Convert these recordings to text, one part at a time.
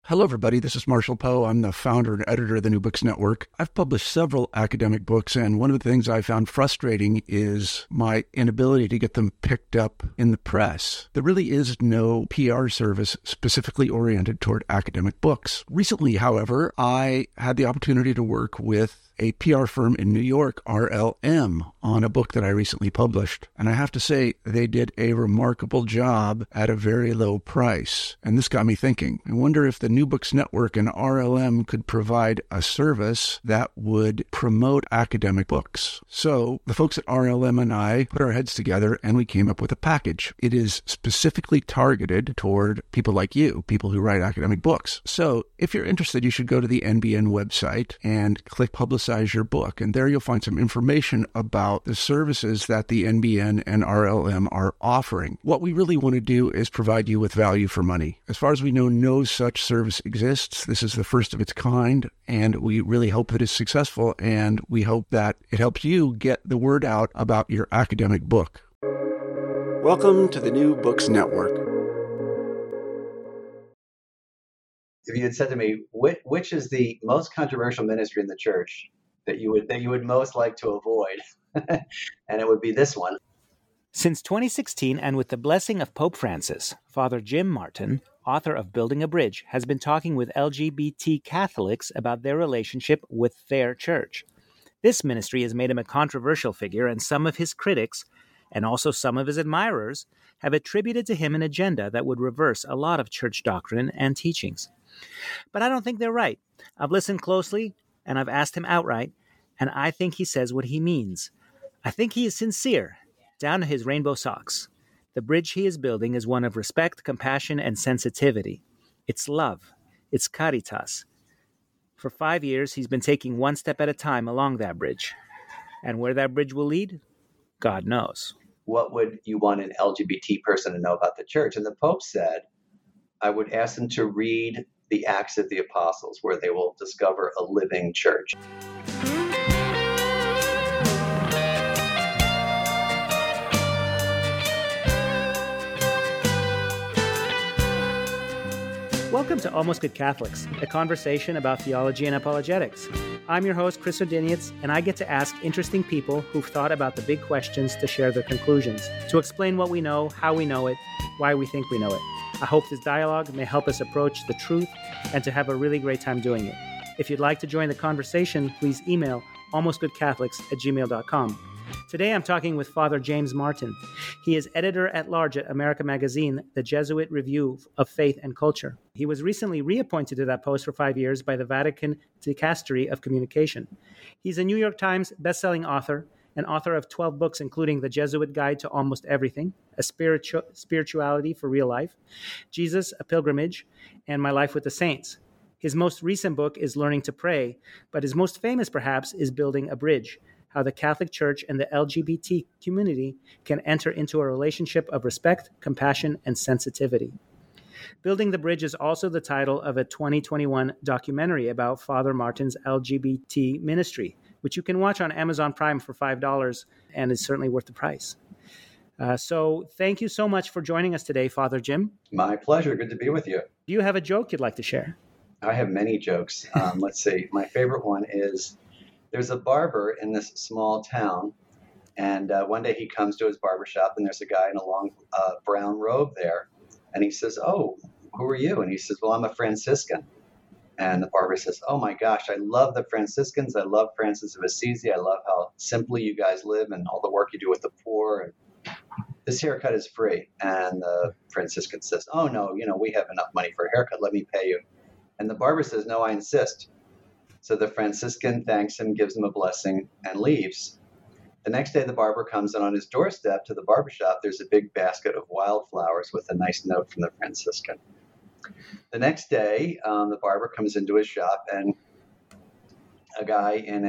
Hello, everybody. This is Marshall Poe. I'm the founder and editor of the New Books Network. I've published several academic books, and one of the things I found frustrating is my inability to get them picked up in the press. There really is no PR service specifically oriented toward academic books. Recently, however, I had the opportunity to work with a PR firm in New York, RLM, on a book that I recently published. And I have to say, they did a remarkable job at a very low price. And this got me thinking. I wonder if the New Books Network and RLM could provide a service that would promote academic books. So the folks at RLM and I put our heads together and we came up with a package. It is specifically targeted toward people like you, people who write academic books. So if you're interested, you should go to the NBN website and click Publicize Your Book. And there you'll find some information about the services that the NBN and RLM are offering. What we really want to do is provide you with value for money. As far as we know, no such service exists. This is the first of its kind, and we really hope that it's successful, and we hope that it helps you get the word out about your academic book. Welcome to the New Books Network. If you had said to me, which is the most controversial ministry in the church that you would most like to avoid, and it would be this one. Since 2016, and with the blessing of Pope Francis, Father Jim Martin, author of Building a Bridge, has been talking with LGBT Catholics about their relationship with their church. This ministry has made him a controversial figure, and some of his critics, and also some of his admirers, have attributed to him an agenda that would reverse a lot of church doctrine and teachings. But I don't think they're right. I've listened closely, and I've asked him outright, and I think he says what he means. I think he is sincere, down to his rainbow socks. The bridge he is building is one of respect, compassion, and sensitivity. It's love. It's caritas. For 5 years, he's been taking one step at a time along that bridge. And where that bridge will lead, God knows. What would you want an LGBT person to know about the church? And the Pope said, I would ask them to read the Acts of the Apostles, where they will discover a living church. Welcome to Almost Good Catholics, a conversation about theology and apologetics. I'm your host, Chris Odinietz, and I get to ask interesting people who've thought about the big questions to share their conclusions, to explain what we know, how we know it, why we think we know it. I hope this dialogue may help us approach the truth and to have a really great time doing it. If you'd like to join the conversation, please email almostgoodcatholics@gmail.com. Today I'm talking with Father James Martin. He is editor-at-large at America Magazine, the Jesuit Review of Faith and Culture. He was recently reappointed to that post for 5 years by the Vatican Dicastery of Communication. He's a New York Times bestselling author, and author of 12 books, including The Jesuit Guide to Almost Everything, A Spirituality for Real Life, Jesus, A Pilgrimage, and My Life with the Saints. His most recent book is Learning to Pray, but his most famous, perhaps, is Building a Bridge, How the Catholic Church and the LGBT community can enter into a relationship of respect, compassion, and sensitivity. Building the Bridge is also the title of a 2021 documentary about Father Martin's LGBT ministry, which you can watch on Amazon Prime for $5 and is certainly worth the price. So thank you so much for joining us today, Father Jim. My pleasure. Good to be with you. Do you have a joke you'd like to share? I have many jokes. Let's see. My favorite one is there's a barber in this small town, and one day he comes to his barber shop, and there's a guy in a long brown robe there. And he says, oh, who are you? And he says, well, I'm a Franciscan. And the barber says, oh my gosh, I love the Franciscans. I love Francis of Assisi. I love how simply you guys live and all the work you do with the poor. And this haircut is free. And the Franciscan says, oh no, we have enough money for a haircut. Let me pay you. And the barber says, no, I insist. So the Franciscan thanks him, gives him a blessing, and leaves. The next day, the barber comes, and on his doorstep to the barbershop, there's a big basket of wildflowers with a nice note from the Franciscan. The next day, the barber comes into his shop, and a guy in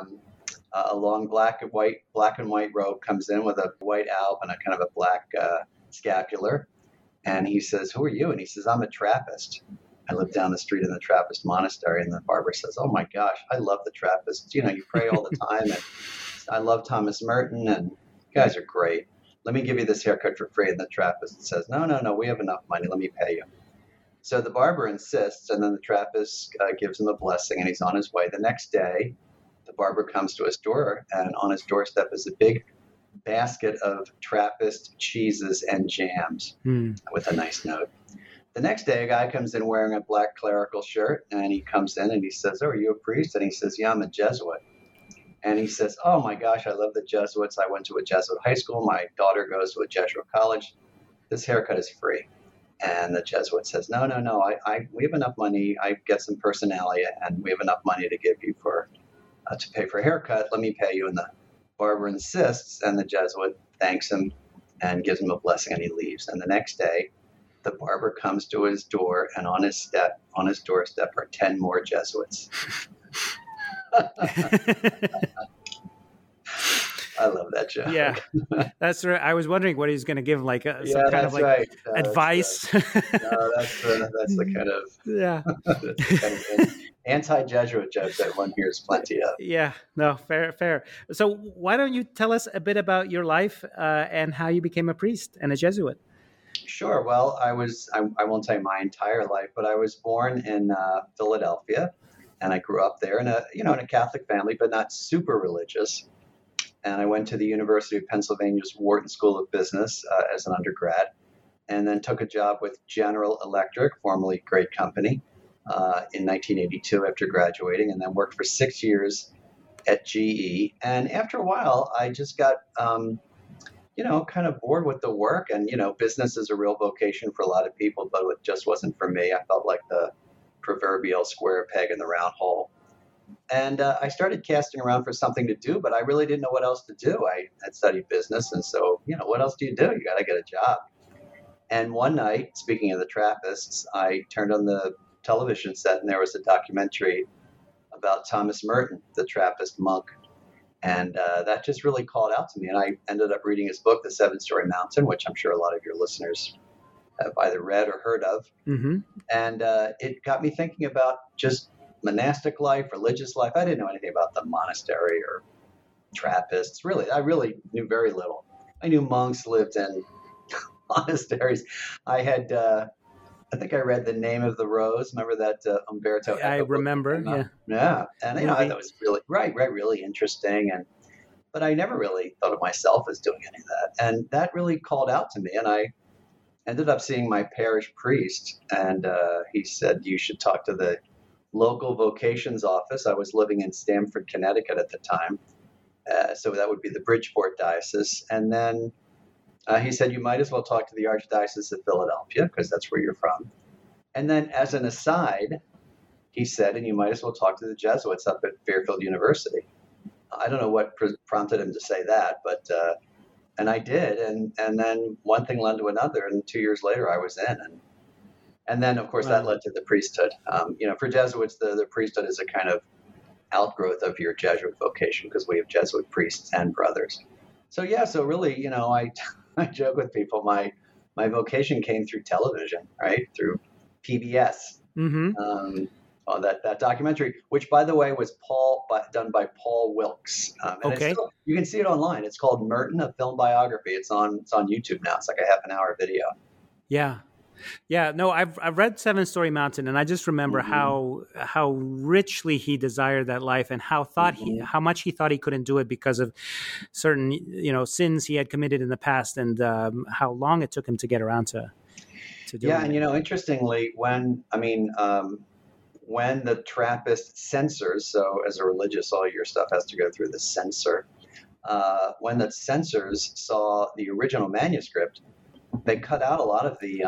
a long black and white robe comes in with a white alb and a kind of a black scapular. And he says, who are you? And he says, I'm a Trappist. I live down the street in the Trappist monastery. And the barber says, oh my gosh, I love the Trappists. You pray all the time. And I love Thomas Merton, and you guys are great. Let me give you this haircut for free. And the Trappist says, no, we have enough money. Let me pay you. So the barber insists, and then the Trappist gives him a blessing, and he's on his way. The next day, the barber comes to his door, and on his doorstep is a big basket of Trappist cheeses and jams with a nice note. The next day, a guy comes in wearing a black clerical shirt, and he comes in and he says, "Oh, are you a priest?" And he says, "Yeah, I'm a Jesuit." And he says, "Oh my gosh, I love the Jesuits. I went to a Jesuit high school. My daughter goes to a Jesuit college. This haircut is free." And the Jesuit says, "No, no, no. We have enough money. I get some personality, and we have enough money to give you to pay for a haircut. Let me pay you." And the barber insists, and the Jesuit thanks him and gives him a blessing, and he leaves. And the next day, the barber comes to his door, and on his doorstep are 10 more Jesuits. I love that joke. Yeah, that's right. I was wondering what he's going to give, like some kind of like right. advice. No, that's the kind of that's the kind of anti-Jesuit joke that one hears plenty of. Yeah, no, fair. So why don't you tell us a bit about your life and how you became a priest and a Jesuit? Sure. Well, I won't say my entire life, but I was born in Philadelphia, and I grew up there in a Catholic family, but not super religious. And I went to the University of Pennsylvania's Wharton School of Business as an undergrad, and then took a job with General Electric, formerly Great Company, in 1982 after graduating, and then worked for 6 years at GE. And after a while, I just got kind of bored with the work, and business is a real vocation for a lot of people, but it just wasn't for me. I felt like the proverbial square peg in the round hole. And I started casting around for something to do, but I really didn't know what else to do. I had studied business, and so, what else do? You got to get a job. And one night, speaking of the Trappists, I turned on the television set, and there was a documentary about Thomas Merton, the Trappist monk. And that just really called out to me. And I ended up reading his book, The Seven-Storey Mountain, which I'm sure a lot of your listeners have either read or heard of. Mm-hmm. And it got me thinking about just monastic life, religious life. I didn't know anything about the monastery or Trappists. I really knew very little. I knew monks lived in monasteries. I think I read The Name of the Rose. Remember that Umberto Eco I remember, book? Yeah. And I thought it was really, really interesting. But I never really thought of myself as doing any of that. And that really called out to me. And I ended up seeing my parish priest. And he said, "You should talk to the local vocations office." I was living in Stamford, Connecticut at the time. So that would be the Bridgeport diocese. And then he said, "You might as well talk to the Archdiocese of Philadelphia, because that's where you're from." And then as an aside, he said, "And you might as well talk to the Jesuits up at Fairfield University." I don't know what prompted him to say that, but and I did. And then one thing led to another, and 2 years later I was in. And then, of course, that led to the priesthood. For Jesuits, the priesthood is a kind of outgrowth of your Jesuit vocation, because we have Jesuit priests and brothers. So really, I joke with people, my vocation came through television, right? Through PBS. Mm-hmm. That documentary, which, by the way, was done by Paul Wilkes. Okay. You can see it online. It's called Merton, a Film Biography. It's on YouTube now. It's like a half an hour video. Yeah. No, I've read Seven-Storey Mountain, and I just remember how richly he desired that life, and how much he thought he couldn't do it because of certain sins he had committed in the past, and how long it took him to get around to doing it. And interestingly, when the Trappist censors, so as a religious, all your stuff has to go through the censor. When the censors saw the original manuscript, they cut out a lot of the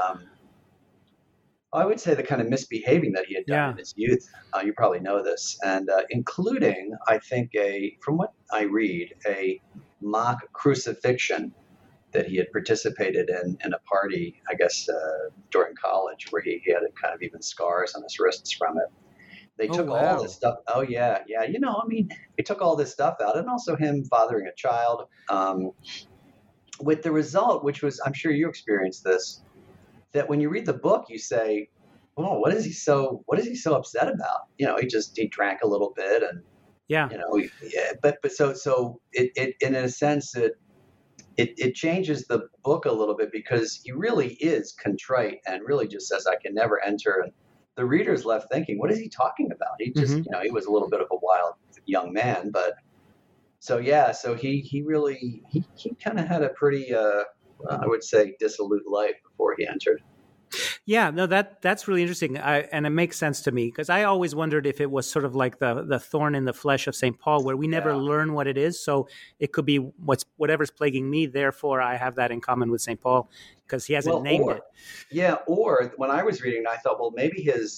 I would say the kind of misbehaving that he had done in his youth. You probably know this, and including, I think, from what I read, a mock crucifixion that he had participated in a party, I guess, during college, where he had kind of even scars on his wrists from it. They took all this stuff. Oh, yeah. They took all this stuff out, and also him fathering a child, with the result, which was, I'm sure you experienced this, that when you read the book, you say, "Oh, what is he so upset about?" He drank a little bit, and but so it in a sense, it changes the book a little bit because he really is contrite and really just says, I can never enter. And the reader's left thinking, what is he talking about? He just, Mm-hmm. he was a little bit of a wild young man, but so he really, he kind of had a pretty, I would say, dissolute life before he entered. Yeah, no, that's really interesting, and it makes sense to me because I always wondered if it was sort of like the thorn in the flesh of St. Paul, where we never learn what it is. So it could be whatever's plaguing me. Therefore, I have that in common with St. Paul because he hasn't named it. Yeah, or when I was reading, I thought, well, maybe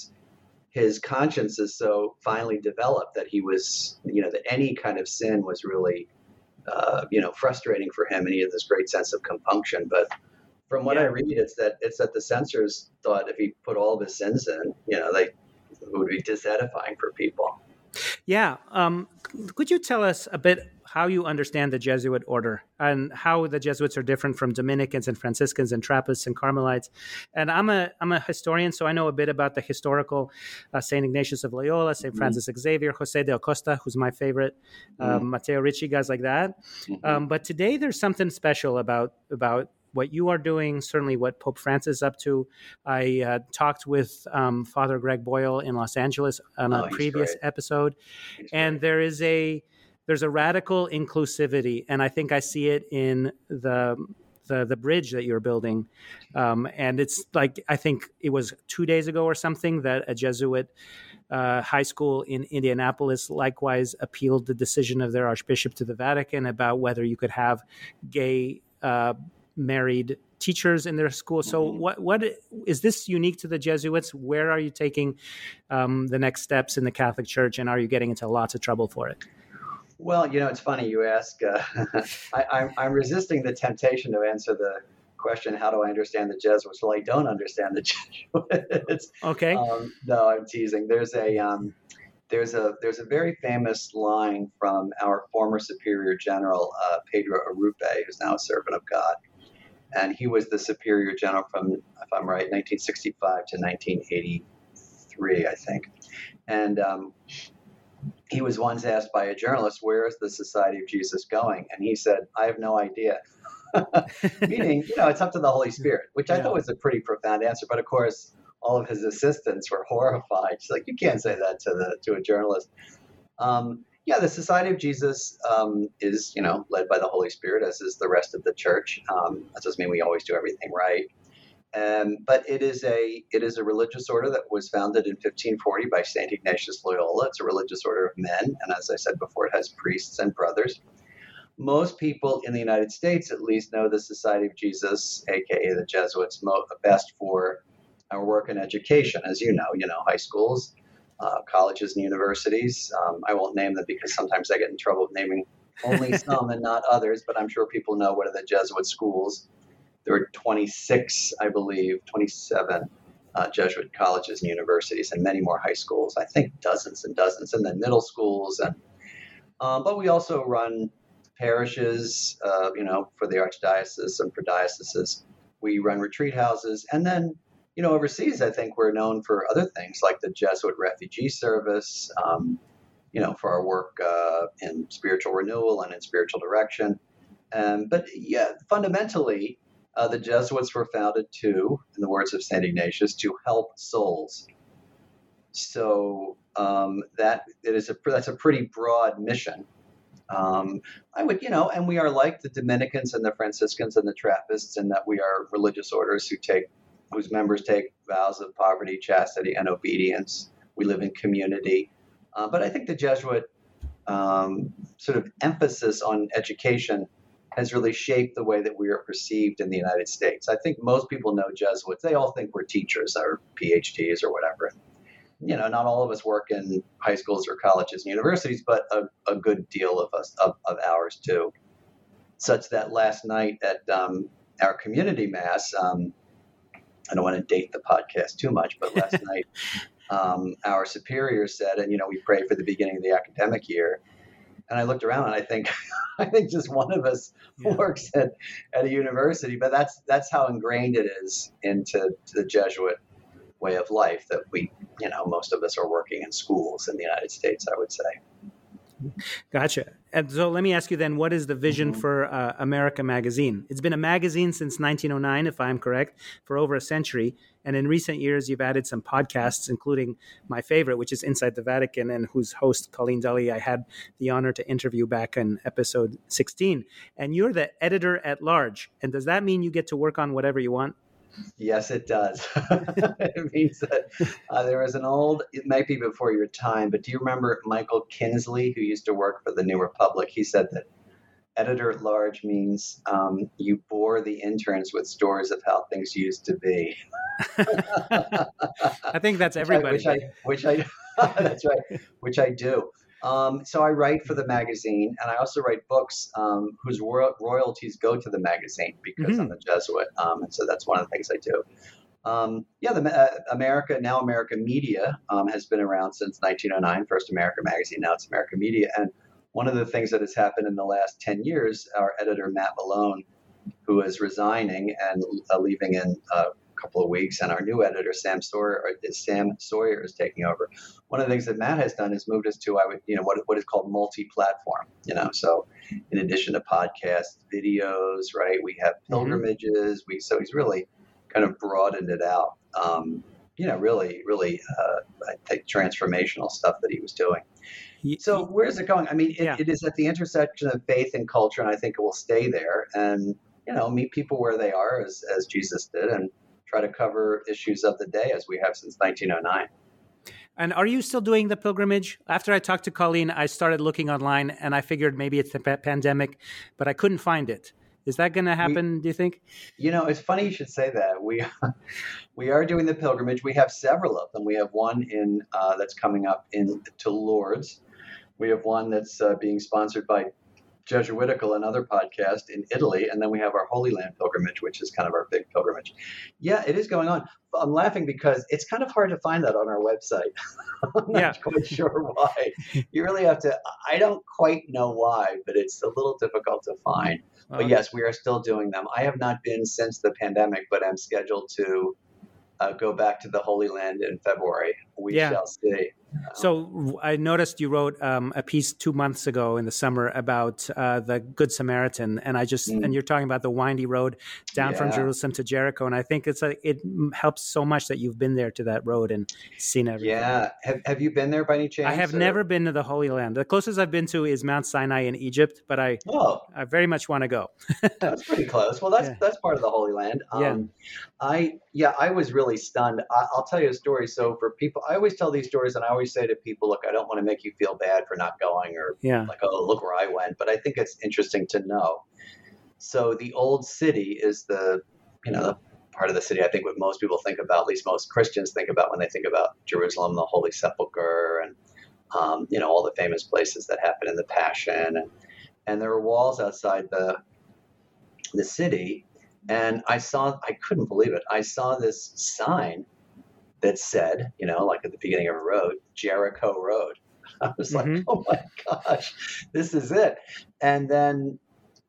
his conscience is so finely developed that he was, that any kind of sin was really, frustrating for him, and he had this great sense of compunction, but. From what I read, it's that the censors thought if he put all of his sins in, it would be disedifying for people. Yeah. Could you tell us a bit how you understand the Jesuit order and how the Jesuits are different from Dominicans and Franciscans and Trappists and Carmelites? And I'm a historian, so I know a bit about the historical St. Ignatius of Loyola, St. Francis Xavier, Jose de Acosta, who's my favorite, Matteo Ricci, guys like that. But today there's something special about what you are doing, certainly what Pope Francis is up to. I talked with Father Greg Boyle in Los Angeles on a previous episode, and there's a radical inclusivity, and I think I see it in the bridge that you're building, and it's like I think it was 2 days ago or something that a Jesuit high school in Indianapolis likewise appealed the decision of their Archbishop to the Vatican about whether you could have gay married teachers in their school. So what is this unique to the Jesuits? Where are you taking the next steps in the Catholic Church, and are you getting into lots of trouble for it? Well, it's funny you ask. I'm resisting the temptation to answer the question, how do I understand the Jesuits? Well, I don't understand the Jesuits. Okay. No, I'm teasing. There's a very famous line from our former Superior General, Pedro Arrupe, who's now a servant of God. And he was the Superior General from, if I'm right, 1965 to 1983, I think. And he was once asked by a journalist, where is the Society of Jesus going? And he said, I have no idea. Meaning, it's up to the Holy Spirit, which I thought was a pretty profound answer. But of course, all of his assistants were horrified. She's like, you can't say that to a journalist. The Society of Jesus is, led by the Holy Spirit, as is the rest of the Church. That doesn't mean we always do everything right. But it is a religious order that was founded in 1540 by St. Ignatius Loyola. It's a religious order of men. And as I said before, it has priests and brothers. Most people in the United States, at least, know the Society of Jesus, a.k.a. the Jesuits, best for our work in education. As you know, high schools, colleges and universities. I won't name them because sometimes I get in trouble with naming only some and not others, but I'm sure people know what are the Jesuit schools. There are 26, I believe, 27 Jesuit colleges and universities and many more high schools. I think dozens and dozens, and then middle schools. But we also run parishes, for the archdiocese and for dioceses. We run retreat houses. And then, overseas, I think we're known for other things like the Jesuit Refugee Service, for our work in spiritual renewal and in spiritual direction. But fundamentally, the Jesuits were founded in the words of St. Ignatius, to help souls. So that's a pretty broad mission. I would, and we are like the Dominicans and the Franciscans and the Trappists in that we are religious orders whose members take vows of poverty, chastity, and obedience. We live in community. But I think the Jesuit sort of emphasis on education has really shaped the way that we are perceived in the United States. I think most people know Jesuits. They all think we're teachers or PhDs or whatever. Not all of us work in high schools or colleges and universities, but a good deal of us, of ours too. Such that last night at our community mass, I don't want to date the podcast too much, but last night our superior said, and we pray for the beginning of the academic year. And I looked around and I think just one of us works at a university, but that's how ingrained it is into the Jesuit way of life that we, most of us are working in schools in the United States, I would say. Gotcha. And so let me ask you then, what is the vision for America Magazine? It's been a magazine since 1909, if I'm correct, for over a century. And in recent years, you've added some podcasts, including my favorite, which is Inside the Vatican, and whose host, Colleen Dully, I had the honor to interview back in episode 16. And you're the editor at large. And does that mean you get to work on whatever you want? Yes, it does. It means that there was it might be before your time, but do you remember Michael Kinsley, who used to work for the New Republic? He said that editor at large means you bore the interns with stories of how things used to be. I think that's everybody. Which I that's right, which I do. So I write for the magazine, and I also write books whose royalties go to the magazine because I'm a Jesuit, and so that's one of the things I do. America Media has been around since 1909. First America Magazine, now it's America Media, and one of the things that has happened in the last 10 years, our editor Matt Malone, who is resigning and leaving in couple of weeks, and our new editor Sam Sawyer is taking over. One of the things that Matt has done is moved us to what is called multi-platform. So in addition to podcasts, videos, right? We have pilgrimages. So he's really kind of broadened it out. Really, I think transformational stuff that he was doing. So where's it going? I mean, it is at the intersection of faith and culture, and I think it will stay there. And meet people where they are, as Jesus did, and try to cover issues of the day as we have since 1909. And are you still doing the pilgrimage? After I talked to Colleen, I started looking online, and I figured maybe it's the pandemic, but I couldn't find it. Is that going to happen, do you think? It's funny you should say that. We are doing the pilgrimage. We have several of them. We have one that's coming up to Lourdes. We have one that's being sponsored by Jesuitical, another podcast in Italy, and then we have our Holy Land pilgrimage, which is kind of our big pilgrimage. Yeah, it is going on. I'm laughing because it's kind of hard to find that on our website. I'm not quite sure why. You really have to. I don't quite know why, but it's a little difficult to find. But yes, we are still doing them. I have not been since the pandemic, but I'm scheduled to go back to the Holy Land in February. We shall see. So I noticed you wrote a piece 2 months ago in the summer about the Good Samaritan, and and you're talking about the windy road down from Jerusalem to Jericho, and I think it helps so much that you've been there to that road and seen everything. Yeah, have you been there by any chance? I have never been to the Holy Land. The closest I've been to is Mount Sinai in Egypt, but I very much want to go. That's pretty close. Well, that's part of the Holy Land. I was really stunned. I'll tell you a story. So for people, I always tell these stories, and I always say to people, look, I don't want to make you feel bad for not going or like, oh, look where I went. But I think it's interesting to know. So the Old City is the part of the city I think what most people think about, at least most Christians think about when they think about Jerusalem, the Holy Sepulchre, and all the famous places that happen in the Passion. And there are walls outside the city. And I couldn't believe it. I saw this sign that said, like at the beginning of a road, Jericho Road. I was like, oh my gosh, this is it. And then,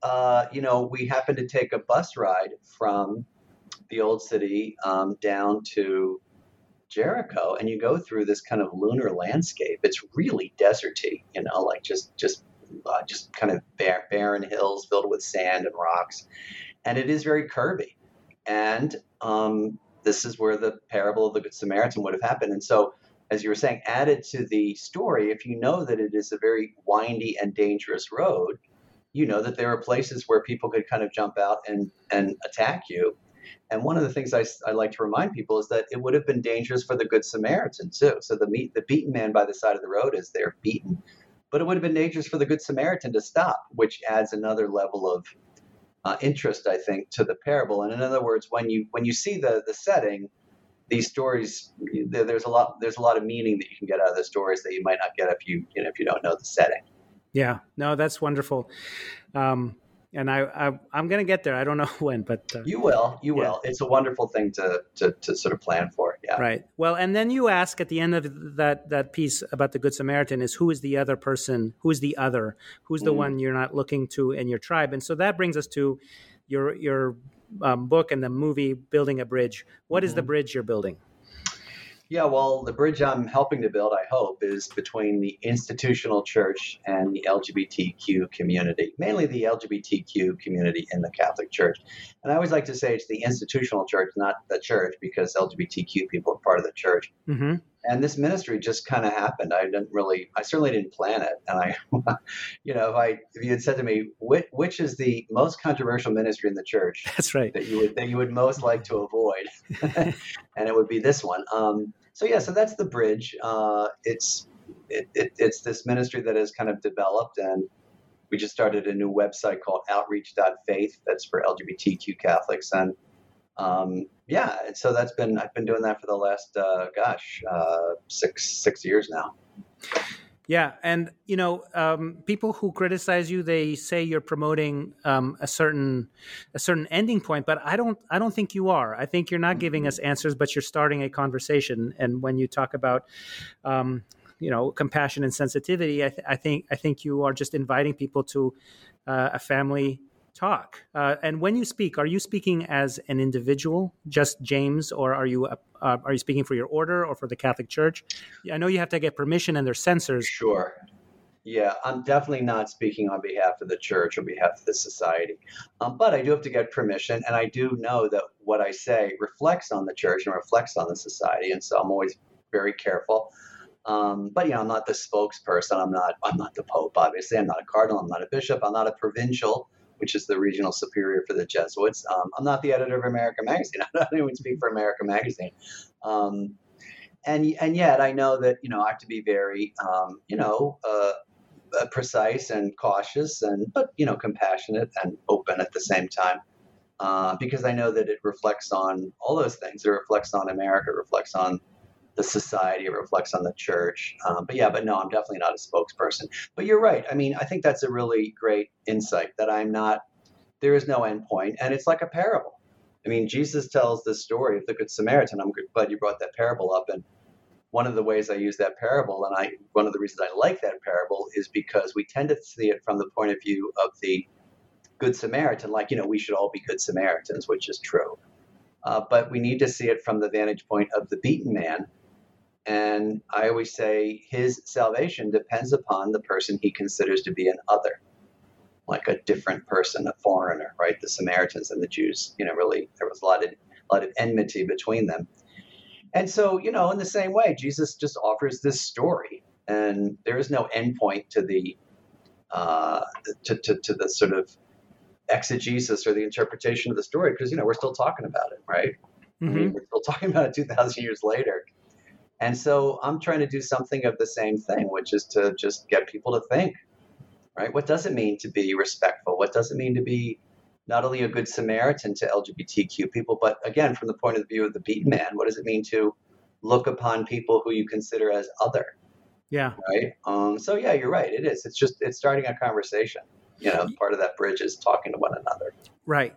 we happened to take a bus ride from the Old City down to Jericho, and you go through this kind of lunar landscape. It's really deserty, like just kind of barren hills filled with sand and rocks. And it is very curvy. And this is where the parable of the Good Samaritan would have happened. And so, as you were saying, added to the story, if you know that it is a very windy and dangerous road, you know that there are places where people could kind of jump out and attack you. And one of the things I like to remind people is that it would have been dangerous for the Good Samaritan too. So the beaten man by the side of the road is there beaten. But it would have been dangerous for the Good Samaritan to stop, which adds another level of interest, I think, to the parable. And in other words, when you see the setting, these stories, there's a lot of meaning that you can get out of the stories that you might not get if you don't know the setting. Yeah, no, that's wonderful. And I'm going to get there. I don't know when, but you will. It's a wonderful thing to sort of plan for. Yeah. Right. Well, and then you ask at the end of that piece about the Good Samaritan is who is the other person? Who is the other? Who's the one you're not looking to in your tribe? And so that brings us to your book and the movie Building a Bridge. What is the bridge you're building? Yeah, well, the bridge I'm helping to build, I hope, is between the institutional church and the LGBTQ community, mainly the LGBTQ community in the Catholic Church. And I always like to say it's the institutional church, not the church, because LGBTQ people are part of the church. Mm-hmm. And this ministry just kind of happened. I certainly didn't plan it. And if you had said to me, which is the most controversial ministry in the church That's right. that you would most like to avoid, and it would be this one. So that's the bridge. It's this ministry that has kind of developed, and we just started a new website called Outreach.faith. That's for LGBTQ Catholics, and so I've been doing that for the last 6 years now. Yeah, and people who criticize you, they say you're promoting a certain ending point, but I don't think you are. I think you're not giving us answers, but you're starting a conversation. And when you talk about compassion and sensitivity, I think you are just inviting people to a family talk. And when you speak, are you speaking as an individual, just James, or are you speaking for your order or for the Catholic Church? I know you have to get permission and there's censors. Sure. Yeah, I'm definitely not speaking on behalf of the church or behalf of the society. But I do have to get permission, and I do know that what I say reflects on the church and reflects on the society, and so I'm always very careful. But I'm not the spokesperson. I'm not the Pope, obviously. I'm not a cardinal. I'm not a bishop. I'm not a provincial, which is the regional superior for the Jesuits. I'm not the editor of America Magazine. I don't even speak for America Magazine. And yet I know that, I have to be very, precise and cautious but compassionate and open at the same time. Because I know that it reflects on all those things. It reflects on America, it reflects on the society, it reflects on the church. But no, I'm definitely not a spokesperson. But you're right. I mean, I think that's a really great insight that there is no end point. And it's like a parable. I mean, Jesus tells this story of the Good Samaritan. I'm glad you brought that parable up. And one of the ways I use that parable, and one of the reasons I like that parable, is because we tend to see it from the point of view of the Good Samaritan, like, we should all be Good Samaritans, which is true. But we need to see it from the vantage point of the beaten man. And I always say his salvation depends upon the person he considers to be an other, like a different person, a foreigner, right? The Samaritans and the Jews, really, there was a lot of enmity between them. And so, in the same way, Jesus just offers this story, and there is no endpoint to the to the sort of exegesis or the interpretation of the story, because we're still talking about it, right? Mm-hmm. I mean, we're still talking about it 2,000 years later. And so I'm trying to do something of the same thing, which is to just get people to think, right? What does it mean to be respectful? What does it mean to be not only a good Samaritan to LGBTQ people, but again, from the point of view of the beaten man, what does it mean to look upon people who you consider as other? Yeah. Right. So yeah, you're right. It is. It's starting a conversation. Part of that bridge is talking to one another. Right.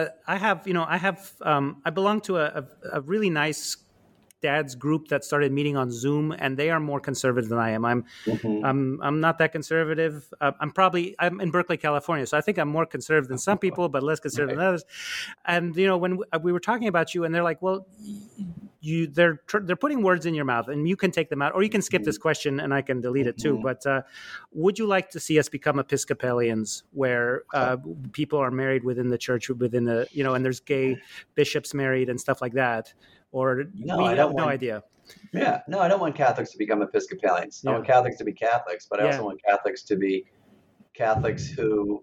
I belong to a really nice dad's group that started meeting on Zoom, and they are more conservative than I am. I'm not that conservative. I'm in Berkeley, California, so I think I'm more conservative than some people, but less conservative than others. And when we were talking about you, and they're like, well, they're putting words in your mouth, and you can take them out, or you can skip this question, and I can delete it too. But would you like to see us become Episcopalians, where people are married within the church, within the and there's gay bishops married and stuff like that? Or no, I don't have no idea. Yeah, no, I don't want Catholics to become Episcopalians. I want Catholics to be Catholics, but I also want Catholics to be Catholics who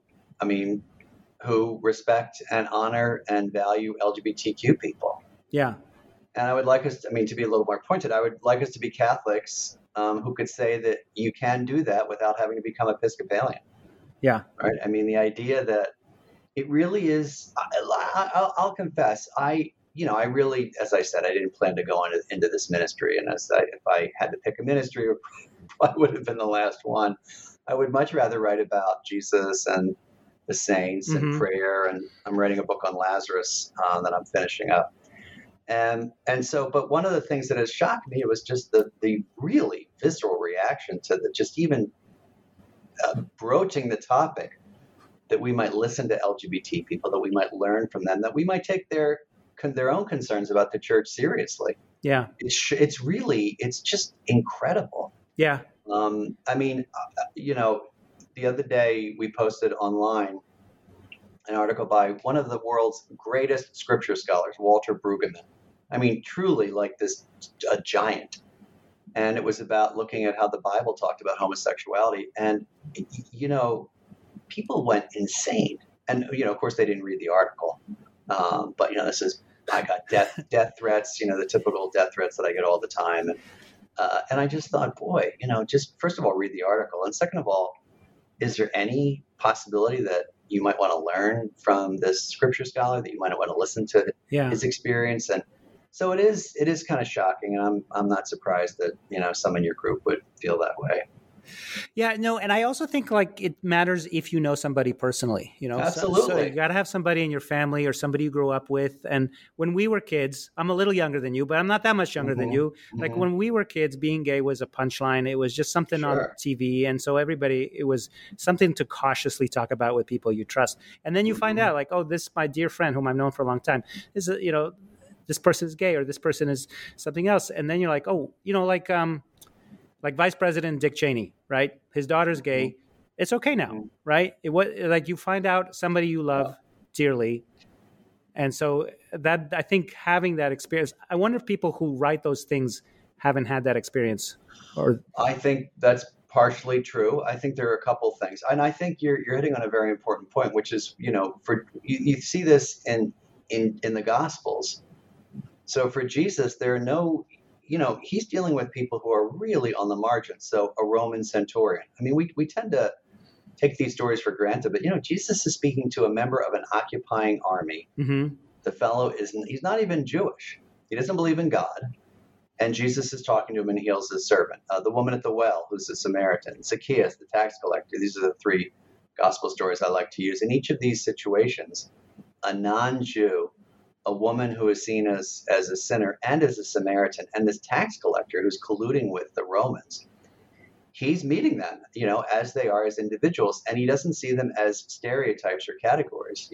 respect and honor and value LGBTQ people. Yeah. And I would like us, to be a little more pointed, I would like us to be Catholics who could say that you can do that without having to become Episcopalian. Yeah. Right. I mean, the idea that it really is, I'll confess, I really, as I said, I didn't plan to go into this ministry. And if I had to pick a ministry, I would have been the last one. I would much rather write about Jesus and the saints and prayer. And I'm writing a book on Lazarus that I'm finishing up. And so, but one of the things that has shocked me was just the really visceral reaction to just even broaching the topic, that we might listen to LGBT people, that we might learn from them, that we might take their their own concerns about the church seriously. Yeah. It's just incredible. Yeah. I mean, the other day we posted online an article by one of the world's greatest scripture scholars, Walter Brueggemann. I mean, truly like a giant. And it was about looking at how the Bible talked about homosexuality. And, people went insane. And, of course, they didn't read the article. But, I got death threats, the typical death threats that I get all the time. And I just thought, boy, just first of all, read the article. And second of all, is there any possibility that you might want to learn from this scripture scholar, that you might want to listen to his experience? And so it is kind of shocking. And I'm not surprised that, some in your group would feel that way. Yeah, no, and I also think like it matters if you know somebody personally, Absolutely. So you got to have somebody in your family or somebody you grew up with. And when we were kids, I'm a little younger than you, but I'm not that much younger than you. Like when we were kids, being gay was a punchline. It was just something on TV. And so it was something to cautiously talk about with people you trust. And then you find out like, oh, this, my dear friend whom I've known for a long time, is, this person is gay or this person is something else. And then you're like, oh, like Vice President Dick Cheney, right? His daughter's gay. It's okay now, right? It was like you find out somebody you love dearly. And so that, I think having that experience, I wonder if people who write those things haven't had that experience. Or I think that's partially true. I think there are a couple things. And I think you're hitting on a very important point, which is, you see this in the Gospels. So for Jesus, there are no, he's dealing with people who are really on the margins. So a Roman centurion. I mean, we tend to take these stories for granted, but Jesus is speaking to a member of an occupying army. Mm-hmm. The fellow he's not even Jewish. He doesn't believe in God. And Jesus is talking to him and heals his servant. The woman at the well, who's a Samaritan. Zacchaeus, the tax collector. These are the three gospel stories I like to use. In each of these situations, a non-Jew, a woman who is seen as a sinner and as a Samaritan, and this tax collector who's colluding with the Romans, he's meeting them, as they are as individuals, and he doesn't see them as stereotypes or categories,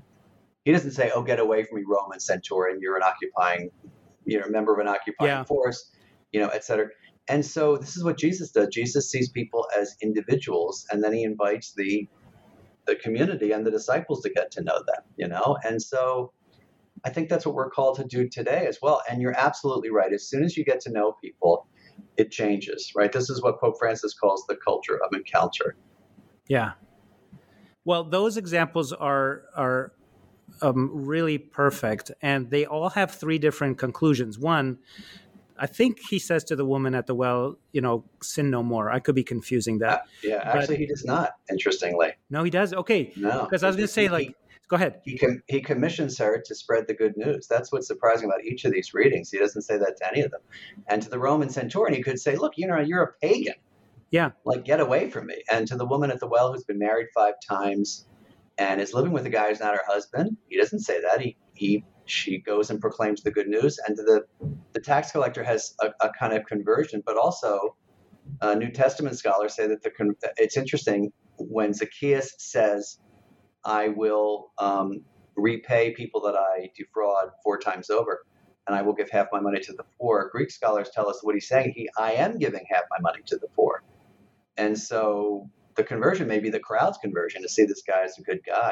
He doesn't say, oh, get away from me, Roman centurion, you're an occupying, a member of an occupying force, et cetera. And so this is what Jesus does. Jesus sees people as individuals, and then he invites the community and the disciples to get to know them, And so I think that's what we're called to do today as well. And you're absolutely right. As soon as you get to know people, it changes, right? This is what Pope Francis calls the culture of encounter. Yeah. Well, those examples are really perfect. And they all have three different conclusions. One, I think he says to the woman at the well, sin no more. I could be confusing that. Actually, he does not, interestingly. No, he does? Okay. No. Because I was going to say, go ahead. He commissions her to spread the good news. That's what's surprising about each of these readings. He doesn't say that to any of them. And to the Roman centurion, he could say, look, you're a pagan. Yeah. Like, get away from me. And to the woman at the well who's been married 5 times and is living with a guy who's not her husband, he doesn't say that. She goes and proclaims the good news. And to the tax collector has a kind of conversion, but also New Testament scholars say that it's interesting when Zacchaeus says, I will repay people that I defraud 4 times over, and I will give half my money to the poor. Greek scholars tell us what he's saying. I am giving half my money to the poor. And so the conversion may be the crowd's conversion to see this guy as a good guy.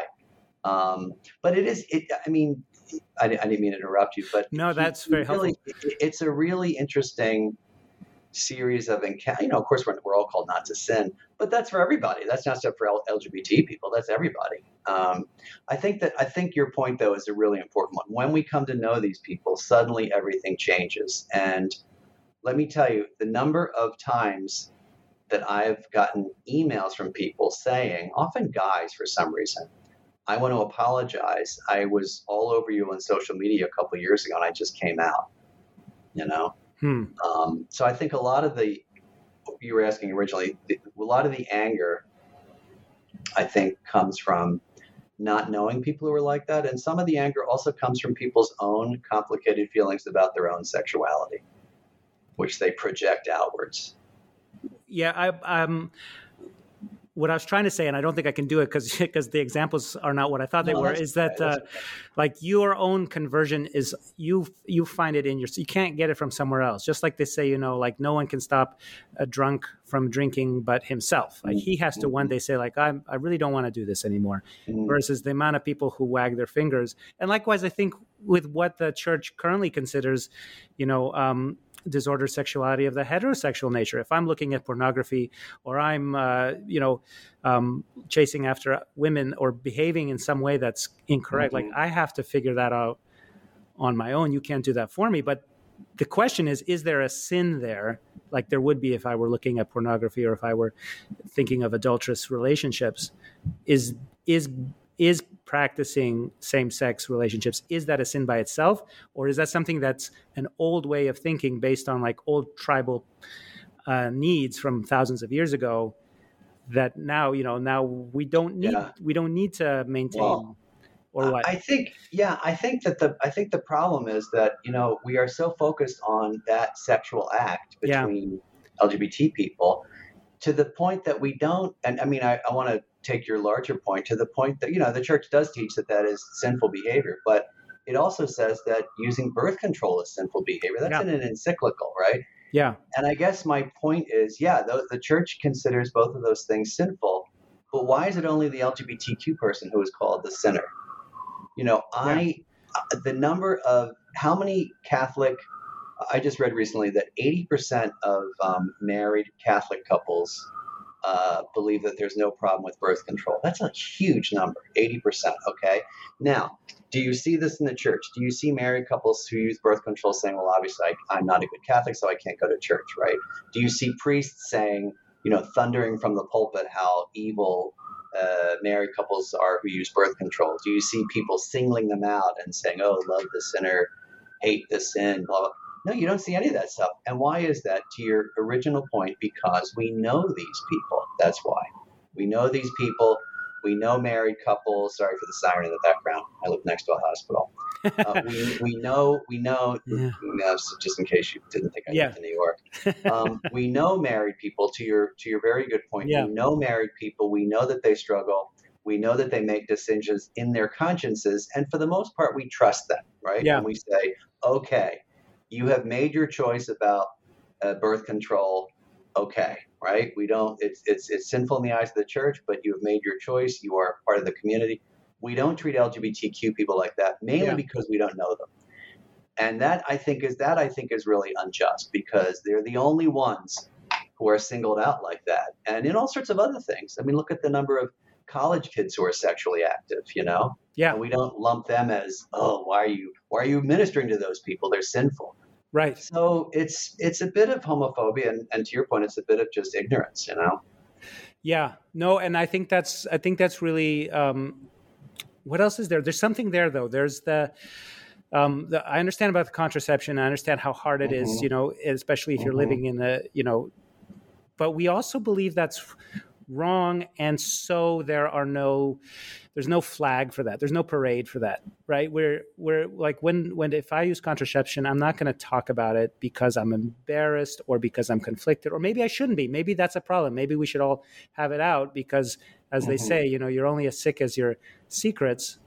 But I didn't mean to interrupt you, but no, that's very helpful. It's a really interesting series of encounters. Of course, we're all called not to sin, but that's for everybody. That's not just for LGBT people. That's everybody. I think your point, though, is a really important one. When we come to know these people, suddenly everything changes. And let me tell you, the number of times that I've gotten emails from people saying, often guys for some reason, I want to apologize. I was all over you on social media a couple of years ago, and I just came out, So I think a lot of you were asking originally, a lot of the anger, I think, comes from not knowing people who are like that. And some of the anger also comes from people's own complicated feelings about their own sexuality, which they project outwards. Yeah, what I was trying to say, and I don't think I can do it because the examples are not what I thought they were, is that like your own conversion is you find it in you can't get it from somewhere else. Just like they say, like no one can stop a drunk from drinking but himself. Like he has to one day say like, I really don't want to do this anymore. Versus the amount of people who wag their fingers. And likewise, I think with what the church currently considers, disordered sexuality of the heterosexual nature. If I'm looking at pornography or I'm, chasing after women or behaving in some way that's incorrect, like I have to figure that out on my own. You can't do that for me. But the question is there a sin there? Like there would be if I were looking at pornography or if I were thinking of adulterous relationships. Is practicing same-sex relationships, is that a sin by itself, or is that something that's an old way of thinking based on like old tribal needs from thousands of years ago that now we don't need to maintain? Or what? I think that the problem is that we are so focused on that sexual act between LGBT people to the point that we don't. And I mean, I want to take your larger point to the point that the church does teach that is sinful behavior, but it also says that using birth control is sinful behavior. That's in an encyclical, right? Yeah. And I guess my point is, the church considers both of those things sinful, but why is it only the LGBTQ person who is called the sinner? The number of how many Catholic, I just read recently that 80% of married Catholic couples believe that there's no problem with birth control. That's a huge number, 80%. Okay. Now, do you see this in the church? Do you see married couples who use birth control saying, well, obviously I'm not a good Catholic, so I can't go to church, right? Do you see priests saying, thundering from the pulpit how evil married couples are who use birth control? Do you see people singling them out and saying, oh, love the sinner, hate the sin, blah, blah? No, you don't see any of that stuff. And why is that? To your original point, because we know these people. That's why. We know these people. We know married couples. Sorry for the siren in the background. I live next to a hospital. We know, just in case you didn't think I lived in New York. We know married people, to your very good point. We know married people. We know that they struggle. We know that they make decisions in their consciences. And for the most part, we trust them, right? Yeah. And we say, okay, you have made your choice about birth control. Okay, right? We don't. It's sinful in the eyes of the church, but you have made your choice. You are part of the community. We don't treat LGBTQ people like that, mainly because we don't know them, and that I think is really unjust because they're the only ones who are singled out like that, and in all sorts of other things. I mean, look at the number of college kids who are sexually active. Yeah. And we don't lump them as, oh, why are you ministering to those people? They're sinful. Right. So it's a bit of homophobia, and to your point, it's a bit of just ignorance, Yeah. No, and I think that's really. What else is there? There's something there though. There's I understand about the contraception. I understand how hard it is, especially if you're living in the, but we also believe that's wrong, and so there's no flag for that. There's no parade for that, right? We're like when if I use contraception, I'm not going to talk about it because I'm embarrassed or because I'm conflicted, or maybe I shouldn't be. Maybe that's a problem. Maybe we should all have it out because, as they say, you're only as sick as your secrets.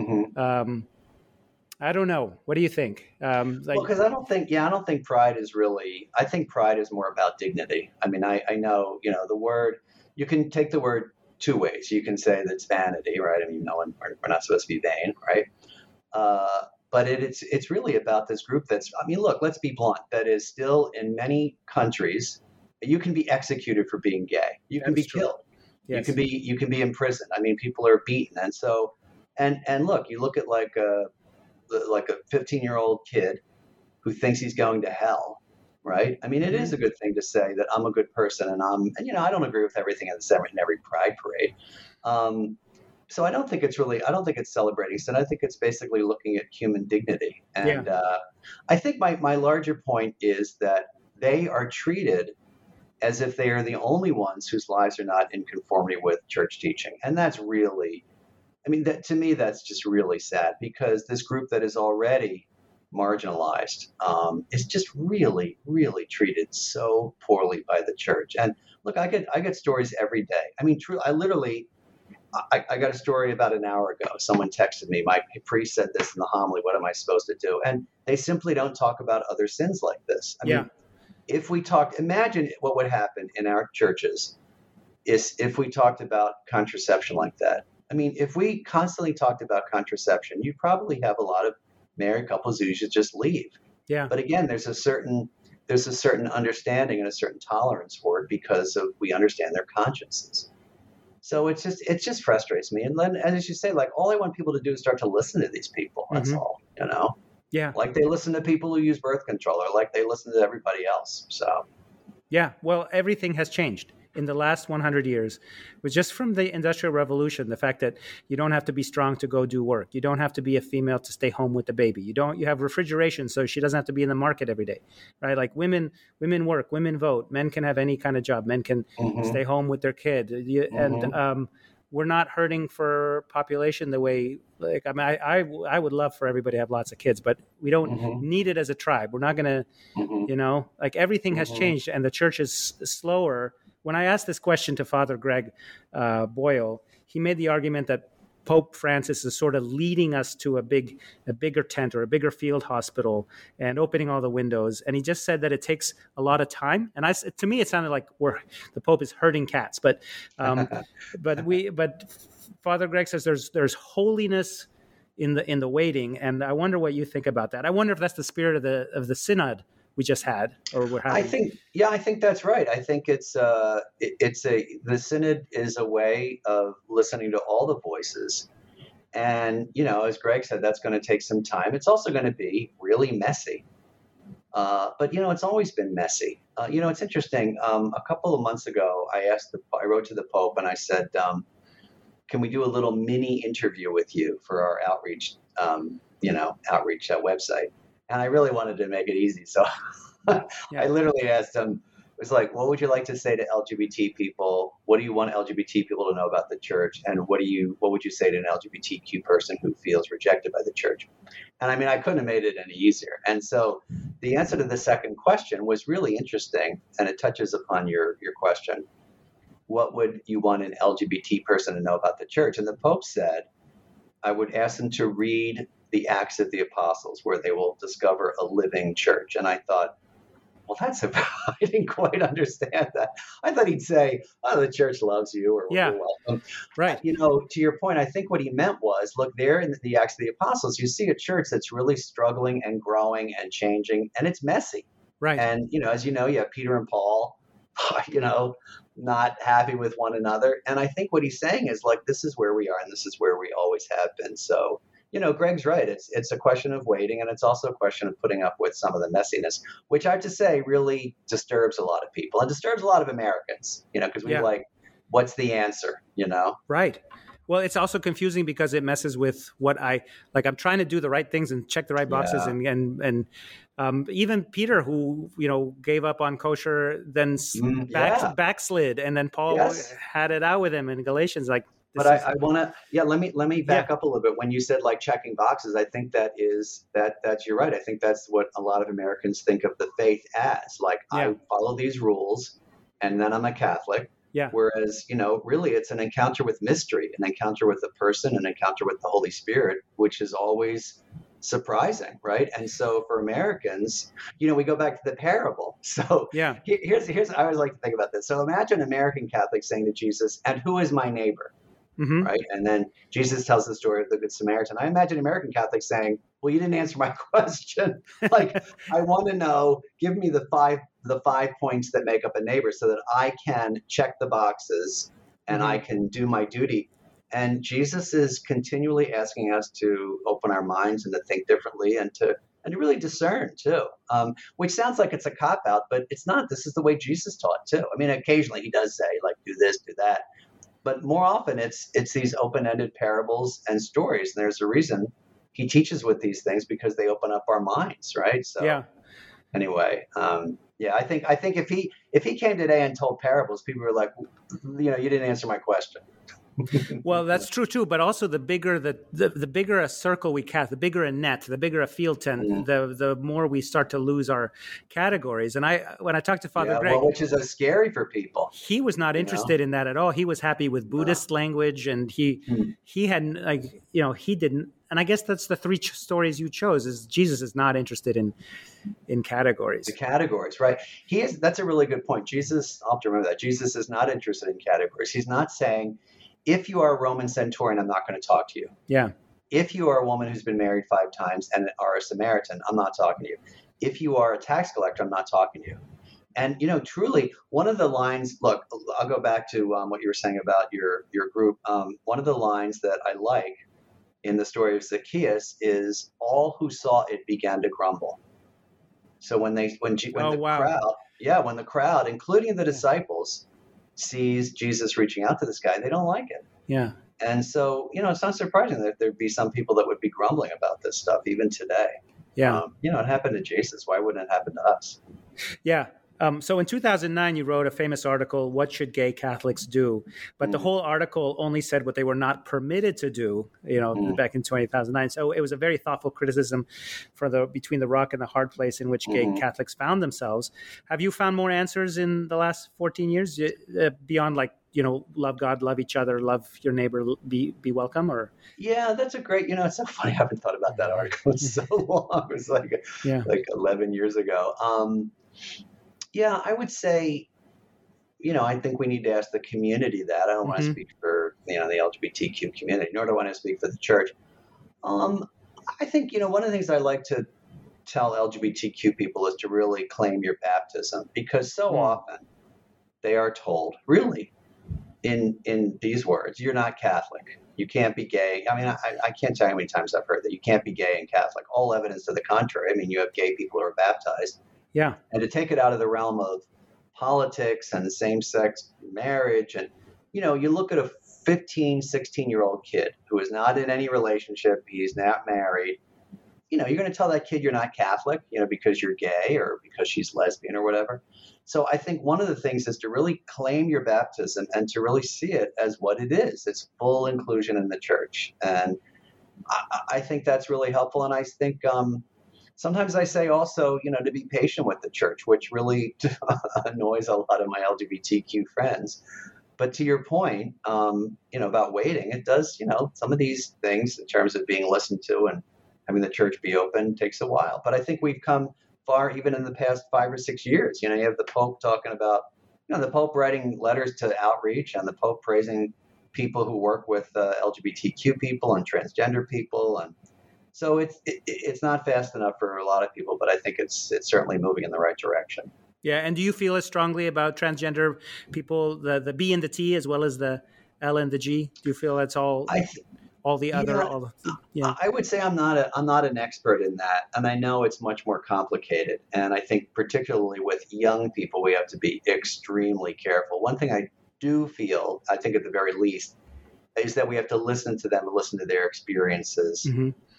I don't know. What do you think? Because I don't think pride is really. I think pride is more about dignity. I mean, I know the word. You can take the word two ways. You can say that's vanity, right? I mean, we're not supposed to be vain, right? But it's really about this group that's. I mean, look, let's be blunt. That is still in many countries, you can be executed for being gay. You can be killed. Yes. You can be imprisoned. I mean, people are beaten, and so and look, you look at like a 15-year-old kid who thinks he's going to hell. Right. I mean, it is a good thing to say that I'm a good person and I don't agree with everything in every pride parade. So I don't think it's celebrating sin. I think it's basically looking at human dignity. And I think my larger point is that they are treated as if they are the only ones whose lives are not in conformity with church teaching. And that's really, to me, that's just really sad because this group that is already marginalized, is just really, really treated so poorly by the church. And look, I get stories every day. I mean, true. I got a story about an hour ago. Someone texted me, my priest said this in the homily. What am I supposed to do? And they simply don't talk about other sins like this. I mean, if we talked, imagine what would happen in our churches is if we talked about contraception like that. I mean, if we constantly talked about contraception, you'd probably have a lot of married couples who should just leave. Yeah. But again, there's a certain understanding and a certain tolerance for it because we understand their consciences. So it just frustrates me. And then, as you say, like, all I want people to do is start to listen to these people. That's all, Yeah. Like they listen to people who use birth control, or like they listen to everybody else. So, yeah. Well, everything has changed in the last 100 years. It was just from the Industrial Revolution, the fact that you don't have to be strong to go do work. You don't have to be a female to stay home with the baby. You have refrigeration, so she doesn't have to be in the market every day, right? Like women work, women vote, men can have any kind of job, men can stay home with their kid. And we're not hurting for population the way, like, I mean, I would love for everybody to have lots of kids, but we don't need it as a tribe. We're not going to, like, everything has changed, and the church is slower. When I asked this question to Father Greg Boyle, he made the argument that Pope Francis is sort of leading us to a bigger tent or a bigger field hospital and opening all the windows. And he just said that it takes a lot of time. And to me, it sounded like the Pope is herding cats. But Father Greg says there's holiness in the waiting. And I wonder what you think about that. I wonder if that's the spirit of the synod we just had, or we're having. I think that's right. I think the synod is a way of listening to all the voices. And, as Greg said, that's going to take some time. It's also going to be really messy. But, it's always been messy. It's interesting. A couple of months ago, I wrote to the Pope and I said, can we do a little mini interview with you for our outreach website? And I really wanted to make it easy. So I literally asked him, it was like, what would you like to say to LGBT people? What do you want LGBT people to know about the church? And what would you say to an LGBTQ person who feels rejected by the church? And I mean, I couldn't have made it any easier. And so the answer to the second question was really interesting. And it touches upon your question. What would you want an LGBT person to know about the church? And the Pope said, I would ask them to read the Acts of the Apostles, where they will discover a living church. And I thought, well, I didn't quite understand that. I thought he'd say, oh, the church loves you, or you're welcome. Right. To your point, I think what he meant was, look, there in the Acts of the Apostles, you see a church that's really struggling and growing and changing, and it's messy. Right. And, as you have Peter and Paul, not happy with one another. And I think what he's saying is, like, this is where we are, and this is where we always have been. So, Greg's right. It's a question of waiting, and it's also a question of putting up with some of the messiness, which I have to say really disturbs a lot of people and disturbs a lot of Americans, because we're like, what's the answer, Right. Well, it's also confusing because it messes with what I'm trying to do the right things and check the right boxes. And even Peter, who, gave up on kosher, then backslid. And then Paul had it out with him in Galatians. But I want to, let me back up a little bit. When you said like checking boxes, I think that's you're right. I think that's what a lot of Americans think of the faith as. Like, I follow these rules, and then I'm a Catholic. Yeah. Whereas, really it's an encounter with mystery, an encounter with a person, an encounter with the Holy Spirit, which is always surprising, right? And so for Americans, we go back to the parable. So here's I always like to think about this. So imagine American Catholics saying to Jesus, and who is my neighbor? Right. And then Jesus tells the story of the Good Samaritan. I imagine American Catholics saying, well, you didn't answer my question. Like, I want to know, give me the five points that make up a neighbor so that I can check the boxes and I can do my duty. And Jesus is continually asking us to open our minds and to think differently and to really discern too, which sounds like it's a cop-out, but it's not. This is the way Jesus taught too. I mean, occasionally he does say, like, do this, do that. But more often it's these open-ended parables and stories. And there's a reason he teaches with these things, because they open up our minds, right? So anyway, I think if he came today and told parables, people were like, you didn't answer my question. Well, that's true too. But also, the bigger the bigger a circle we cast, the bigger a net, the bigger a field tent, the more we start to lose our categories. And when I talked to Father Greg, which is scary for people, he was not interested in that at all. He was happy with Buddhist language, and he had he didn't. And I guess that's the three stories you chose. Is Jesus is not interested in categories. The categories, right? That's a really good point. Jesus, I'll have to remember that. Jesus is not interested in categories. He's not saying, if you are a Roman centurion, I'm not going to talk to you. Yeah. If you are a woman who's been married 5 times and are a Samaritan, I'm not talking to you. If you are a tax collector, I'm not talking to you. And, truly, one of the lines, look, I'll go back to what you were saying about your group. One of the lines that I like in the story of Zacchaeus is, all who saw it began to grumble. So when the crowd, including the disciples, sees Jesus reaching out to this guy, they don't like it. Yeah. And so, it's not surprising that there'd be some people that would be grumbling about this stuff even today. Yeah. It happened to Jesus. Why wouldn't it happen to us? Yeah. So in 2009, you wrote a famous article, "What Should Gay Catholics Do?" But the whole article only said what they were not permitted to do, back in 2009. So it was a very thoughtful criticism for between the rock and the hard place in which gay Catholics found themselves. Have you found more answers in the last 14 years beyond love God, love each other, love your neighbor, be welcome? Or yeah, that's a great. It's so funny. I haven't thought about that article in so long. It was like 11 years ago. Yeah, I would say, I think we need to ask the community that. I don't want to speak for, the LGBTQ community, nor do I want to speak for the church. I think, one of the things I like to tell LGBTQ people is to really claim your baptism, because so often they are told, really, in these words, you're not Catholic. You can't be gay. I mean, I can't tell you how many times I've heard that you can't be gay and Catholic. All evidence to the contrary. I mean, you have gay people who are baptized. Yeah. And to take it out of the realm of politics and same-sex marriage. And, you look at a 15, 16-year-old kid who is not in any relationship. He's not married. You're going to tell that kid you're not Catholic, because you're gay or because she's lesbian or whatever. So I think one of the things is to really claim your baptism and to really see it as what it is. It's full inclusion in the church. And I think that's really helpful. And I think sometimes I say also, to be patient with the church, which really annoys a lot of my LGBTQ friends. But to your point, about waiting, it does, some of these things in terms of being listened to and having the church be open takes a while. But I think we've come far even in the past 5 or 6 years. You have the Pope talking about, the Pope writing letters to outreach, and the Pope praising people who work with LGBTQ people and transgender people. And so it's not fast enough for a lot of people, but I think it's certainly moving in the right direction. Yeah, and do you feel as strongly about transgender people, the B and the T as well as the L and the G? Do you feel that's all the other? I would say I'm not an expert in that, and I know it's much more complicated. And I think particularly with young people, we have to be extremely careful. One thing I do feel, I think at the very least, is that we have to listen to them and listen to their experiences.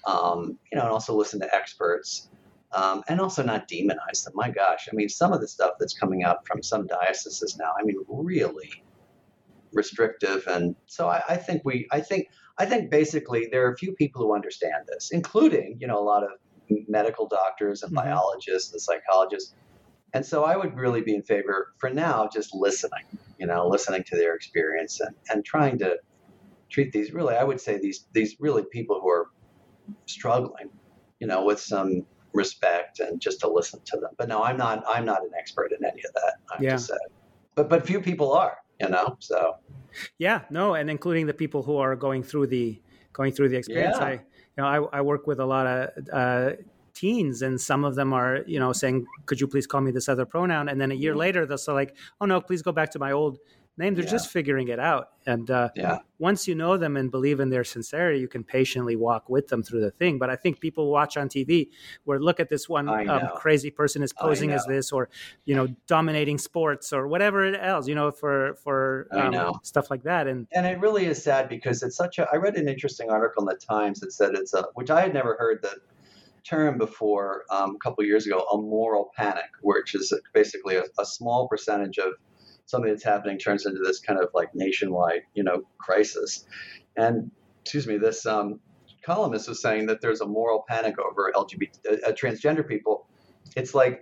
And also listen to experts, and also not demonize them. My gosh, I mean, some of the stuff that's coming out from some dioceses now, I mean, really restrictive. And so I think basically there are a few people who understand this, including, a lot of medical doctors and biologists and psychologists. And so I would really be in favor for now, just listening to their experience and trying to treat these really, I would say these really people who are struggling, with some respect and just to listen to them. But no, I'm not an expert in any of that, I have to say. But few people are, so. Yeah, no, and including the people who are going through the experience. Yeah. I work with a lot of teens, and some of them are, saying, "Could you please call me this other pronoun?" And then a year later, they'll say like, "Oh no, please go back to my old name." They're just figuring it out. And once you know them and believe in their sincerity, you can patiently walk with them through the thing. But I think people watch on TV where look at this one crazy person is posing as this, or, dominating sports or whatever else, for stuff like that. And it really is sad because it's I read an interesting article in the Times that said which I had never heard the term before a couple of years ago, a moral panic, which is basically a small percentage of something that's happening turns into this kind of like nationwide, crisis. And this columnist was saying that there's a moral panic over LGBT, transgender people. It's like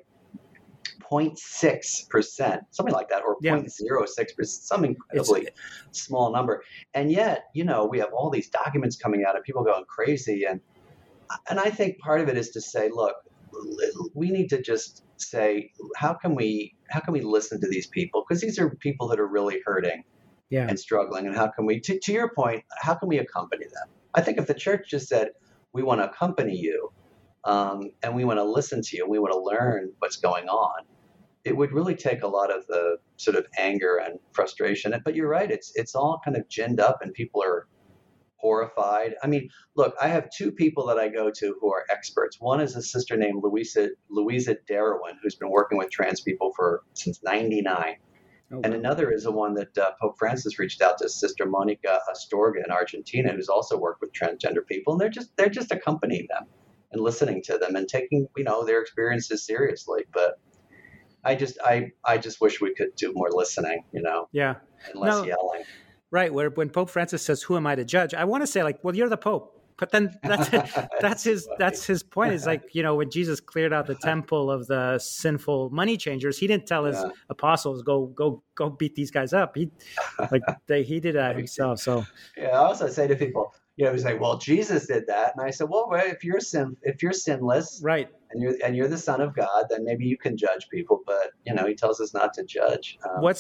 0.6%, something like that, or 0.06%, some incredibly small number. And yet, we have all these documents coming out and people going crazy. And I think part of it is to say, look, we need to just say, how can we listen to these people? Because these are people that are really hurting and struggling. And how can we, to your point, how can we accompany them? I think if the church just said, we want to accompany you, and we want to listen to you, and we want to learn what's going on, it would really take a lot of the sort of anger and frustration. But you're right, it's all kind of ginned up and people are horrified. I mean, look, I have two people that I go to who are experts. One is a sister named Louisa Darwin, who's been working with trans people since '99. Oh, wow. And another is the one that Pope Francis reached out to, Sister Monica Astorga in Argentina, who's also worked with transgender people. And they're just accompanying them and listening to them and taking, their experiences seriously. But I just wish we could do more listening, and less yelling. Right. When Pope Francis says, "Who am I to judge?" I want to say, like, well, you're the Pope. But then that's his point. Is like, when Jesus cleared out the temple of the sinful money changers, he didn't tell his apostles go beat these guys up. He did that himself. So I also say to people, we say, well, Jesus did that, and I said, well, if you're sinless, right, and you're the Son of God, then maybe you can judge people. But he tells us not to judge.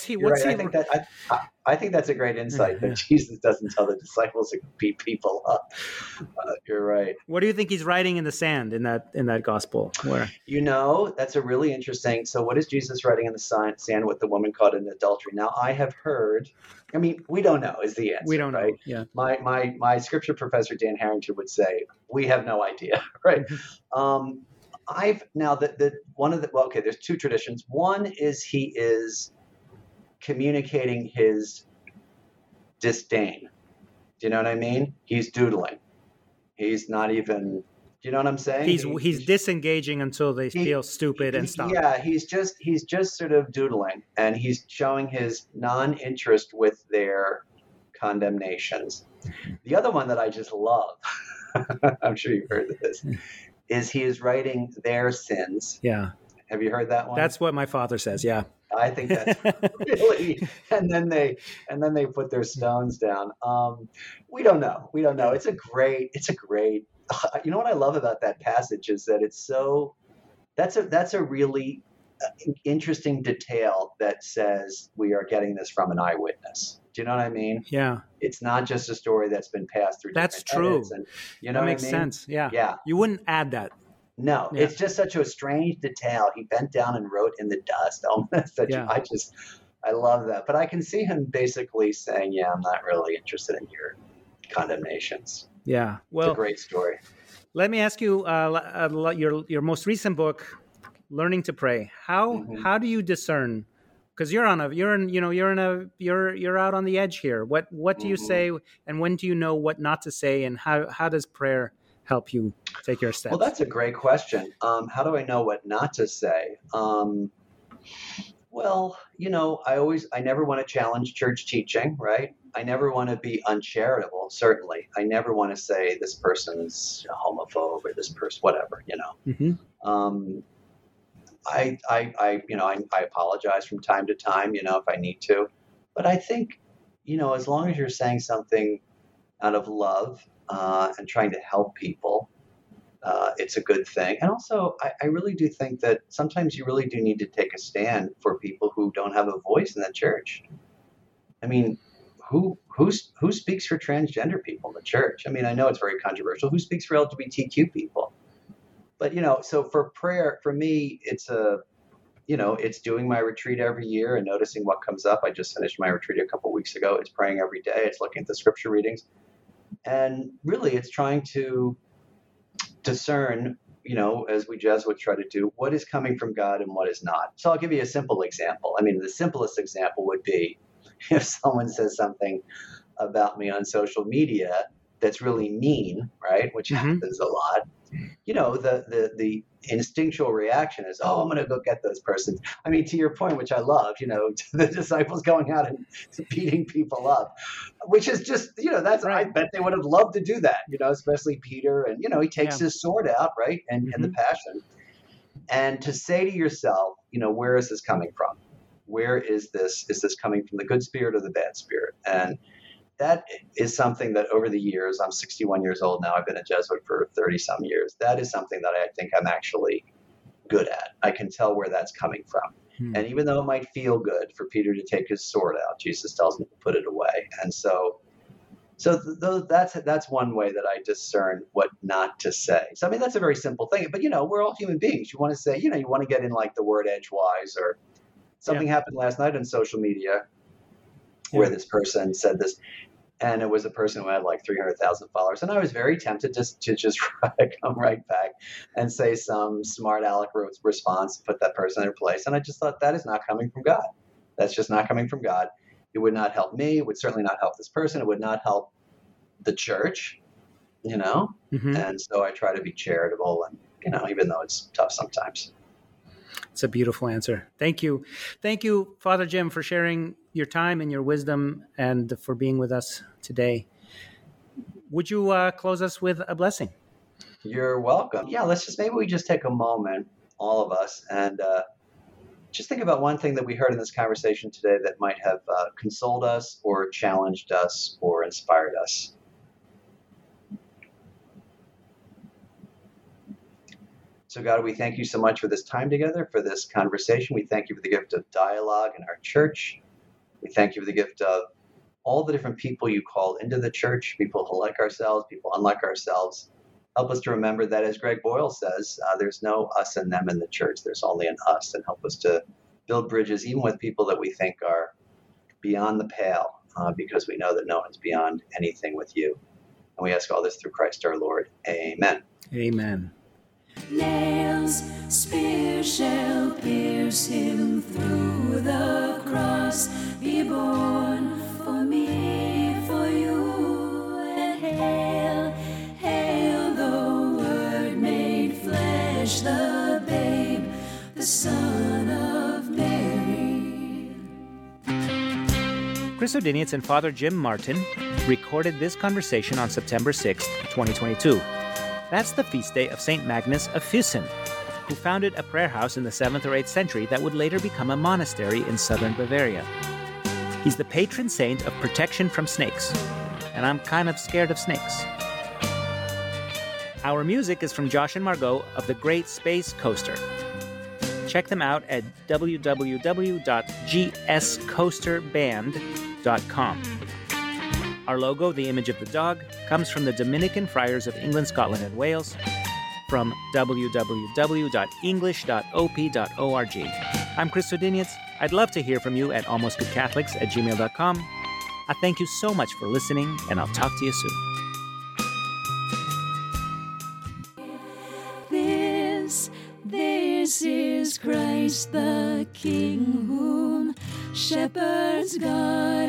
I think that's a great insight that Jesus doesn't tell the disciples to beat people up. You're right. What do you think he's writing in the sand in that gospel? Where that's a really interesting. So what is Jesus writing in the sand with the woman caught in adultery? Now I have heard. I mean, we don't know is the answer. We don't know. Yeah. My scripture professor Dan Harrington would say we have no idea. Right. There's two traditions. One is he is communicating his disdain. Do you know what I mean? He's doodling. He's not even. Do you know what I'm saying? He's disengaging until they feel stupid and stop. Yeah, he's just sort of doodling, and he's showing his non-interest with their condemnations. The other one that I just love, I'm sure you've heard of this, is he is writing their sins. Yeah. Have you heard that one? That's what my father says. Yeah. I think that's really, and then they put their stones down. We don't know. It's a great. You know what I love about that passage is that it's so. That's a really interesting detail that says we are getting this from an eyewitness. Do you know what I mean? Yeah. It's not just a story that's been passed through. That's true. And, that makes sense. Yeah. Yeah. You wouldn't add that. No, yeah. It's just such a strange detail. He bent down and wrote in the dust. I love that. But I can see him basically saying, yeah, I'm not really interested in your condemnations. Yeah. Well, it's a great story. Let me ask you, your most recent book, Learning to Pray. How do you discern? Because you're out on the edge here. What do you say, and when do you know what not to say, and how does prayer help you take your steps? Well, that's a great question. How do I know what not to say? I never want to challenge church teaching, right? I never want to be uncharitable, certainly. I never want to say this person's a homophobe or this person, whatever, Mm-hmm. I apologize from time to time, if I need to. But I think, as long as you're saying something out of love and trying to help people, it's a good thing. And also, I really do think that sometimes you really do need to take a stand for people who don't have a voice in the church. I mean, who speaks for transgender people in the church? I mean, I know it's very controversial. Who speaks for LGBTQ people? But, so for prayer, for me, it's it's doing my retreat every year and noticing what comes up. I just finished my retreat a couple of weeks ago. It's praying every day. It's looking at the scripture readings. And really, it's trying to discern, as we Jesuits try to do, what is coming from God and what is not. So I'll give you a simple example. I mean, the simplest example would be if someone says something about me on social media that's really mean, right? Which happens a lot. The instinctual reaction is, oh, I'm going to go get those persons. I mean, to your point, which I love, the disciples going out and beating people up, which is just, that's, right. I bet they would have loved to do that, especially Peter. And, he takes his sword out, right? And the passion. And to say to yourself, where is this coming from? Where is this? Is this coming from the good spirit or the bad spirit? And that is something that over the years, I'm 61 years old now, I've been a Jesuit for 30 some years. That is something that I think I'm actually good at. I can tell where that's coming from. And even though it might feel good for Peter to take his sword out, Jesus tells him to put it away. And so that's one way that I discern what not to say. So, I mean, that's a very simple thing, but we're all human beings. You want to say, you want to get in like the word edgewise, or something happened last night on social media where this person said this, and it was a person who had like 300,000 followers. And I was very tempted to just come right back and say some smart aleck response, put that person in their place. And I just thought, that is not coming from God. That's just not coming from God. It would not help me. It would certainly not help this person. It would not help the church, And so I try to be charitable, and, even though it's tough sometimes. It's a beautiful answer. Thank you. Thank you, Father Jim, for sharing your time and your wisdom, and for being with us today. Would you close us with a blessing? You're welcome. Yeah, maybe we just take a moment, all of us, and just think about one thing that we heard in this conversation today that might have consoled us or challenged us or inspired us. So God, we thank you so much for this time together, for this conversation. We thank you for the gift of dialogue in our church. We thank you for the gift of all the different people you call into the church, people who like ourselves, people unlike ourselves. Help us to remember that, as Greg Boyle says, there's no us and them in the church. There's only an us, and help us to build bridges even with people that we think are beyond the pale, because we know that no one's beyond anything with you. And we ask all this through Christ our Lord. Amen. Amen. Nails, spear shall pierce him through the cross. Be born for me, for you, and hail, hail the Word made flesh, the babe, the Son of Mary. Chris Odinietz and Father Jim Martin recorded this conversation on September 6th, 2022. That's the feast day of St. Magnus of Füssen, who founded a prayer house in the 7th or 8th century that would later become a monastery in southern Bavaria. He's the patron saint of protection from snakes, and I'm kind of scared of snakes. Our music is from Josh and Margot of the Great Space Coaster. Check them out at www.gscoasterband.com. Our logo, the image of the dog, comes from the Dominican Friars of England, Scotland, and Wales, from www.english.op.org. I'm Chris Odinietz. I'd love to hear from you at almostgoodcatholics@gmail.com. I thank you so much for listening, and I'll talk to you soon. This is Christ the King, whom shepherds guide.